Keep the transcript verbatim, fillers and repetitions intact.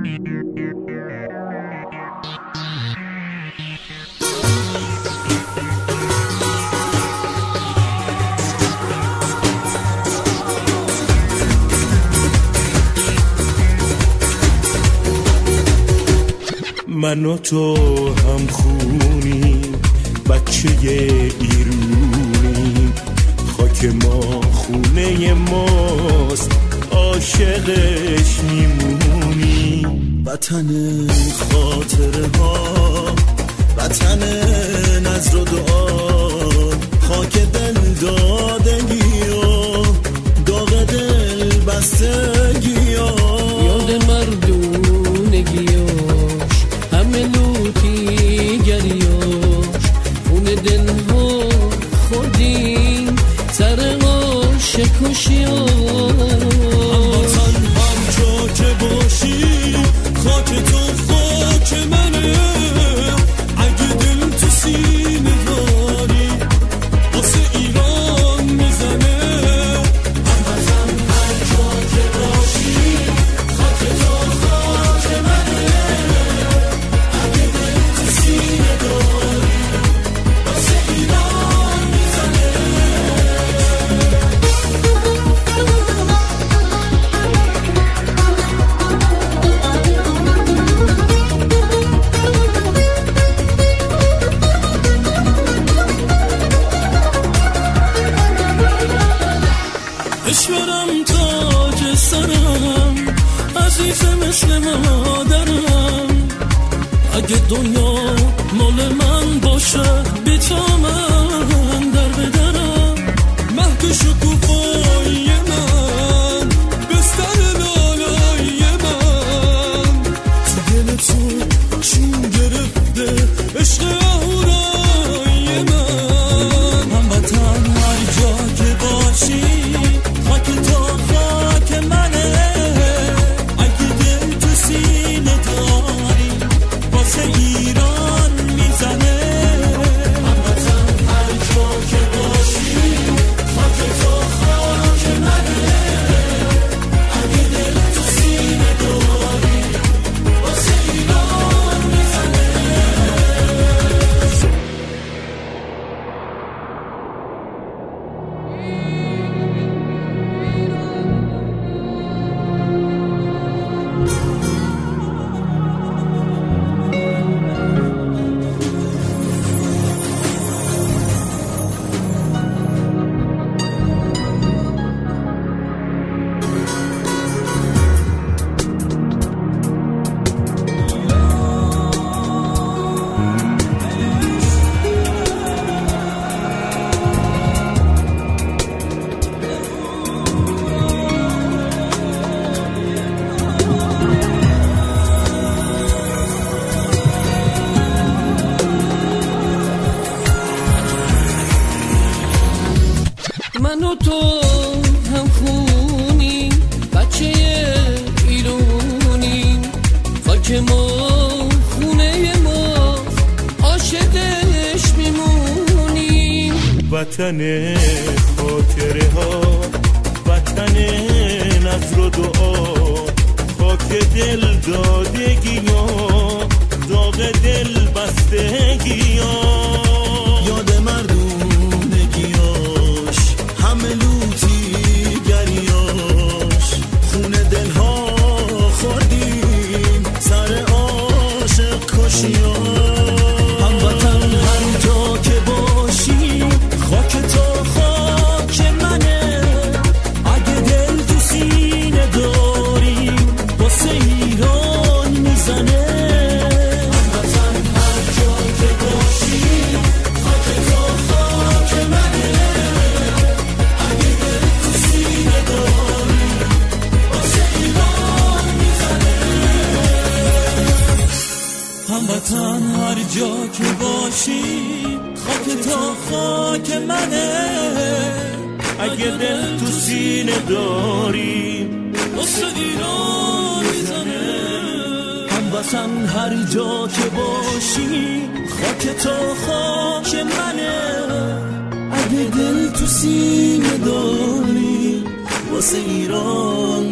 من و تو هم خونی بچه ایرونی، خاک ما خونه ماست عاشقش میمونی. وطن خاطره ها، وطن نظر و دعا، خاک دل دادگی و داغ دل بستگی ها. یاد مردونگیاش همه لوتی گریاش، خون دل ها خوردیم سر عاشق کشیاش. هموطن هر جا که باشی خاک تو خاک منه، اگه دل تو سینه داری واسه ایران میزنه. هموطن هر جا که باشی خاک تو خاک منه، اگه دل تو سینه داری واسه ایران میزنه. اشورم تاج سرم، عزیز مثل مادرم، اگه دنیا مال من باشه بی تو من در بدرم. مهد شکوفای من، بستر لالای من، تو دل تو چین گرفته عشق اهورای من. هموطن هر جا که باشی خاک تو خاک منه، اگه دل تو سینه داری واسه ایران میزنه. هموطن هر جا که باشی خاک تو خاک منه، اگه دل تو سینه داری واسه ایران میزنه. من و تو هم خونی بچه ایرونی، خاک ما خونه ما عاشقش میمونیم. وطن خاطره ها، وطن نظر و دعا، خاک دل دادگی ها، داغ دل بستگی ها. یاد مردونگیاش همه لوتی گریاش، خون دل ها خوردیم سر عاشق کشیاش. هموطن هر جا که باشی خاک تو خاک منه، اگه دل تو سینه داری واسه ایران میزنه. هموطن هر جا که باشی خاک تو خاک منه، اگه دل تو سینه داری واسه ایران میزنه. هموطن هر جا که باشی خاک تو خاک منه، اگه دل تو سینه داری واسه ایران میزنه. هموطن هر جا که باشی خاک تو خاک منه، اگه دل تو سینه داری واسه ایران